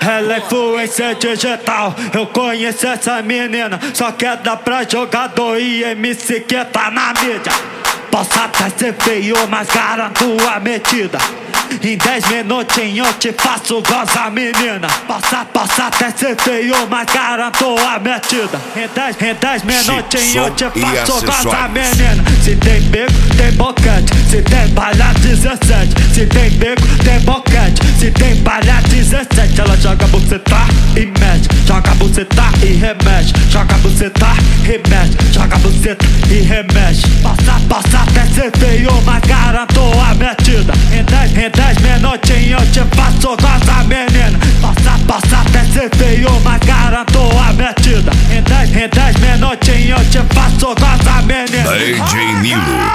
Ela é influência digital, eu conheço essa menina. Só quer dar pra jogador e MC que tá na mídia. Posso até ser feio, mas garanto a metida. Em 10 minutinhos eu te faço gozar, menina. Posso até ser feio, mas garanto a metida. Em 10 minutinhos eu te faço gozar, menina. Se tem beco, tem boquete. Se tem palha 17. Se tem beco, tem boquete. Se tem palha 17. Ela joga buceta e mexe. Joga buceta e remexe. Joga buceta e mexe. Joga buceta e remexe. Posso até ser feio, mas garanto a metida. Em 10 minutinhos eu te faço gozar, menina. Posso até ser feio, mas garanto a metida. Em 10 minutinhos eu te faço gozar, menina. DJ Nilo.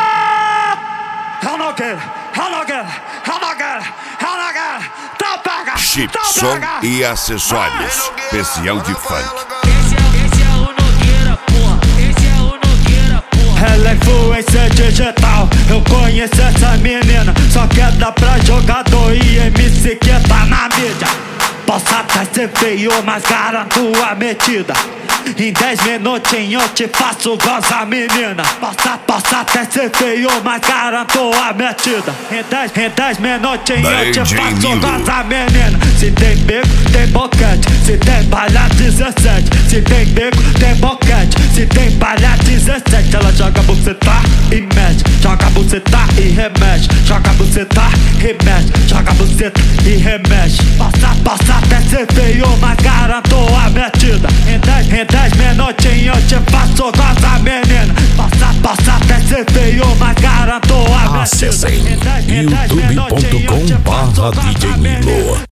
Eu não quero. Então pega. Chip, som e acessórios. Especial de funk. Esse é o Nogueira, porra. Esse é o Nogueira, porra. Ela é influência digital, eu conheço essa menina. Só quer dar pra jogador e MC que tá na mídia. Posso até ser feio, mas garanto a metida. Em 10 minutinhos eu te faço gozar, menina. Posso até ser feio, mas garanto a metida. Em 10 minutinhos eu te faço gozar, menina. Se tem beco, tem boquete. Se tem palha 17. Se tem beco, tem boquete. Se tem palha 17. Ela joga buceta e mexe. Joga buceta e remexe. Joga buceta e mexe. Joga buceta e remexe. Posso até ser feio, mas garanto a metida. Em 10 minutinhos eu te faço gozar, menina. Posso até ser feio, mas garanto a metida. Acessem youtube.com/DJ Nilo.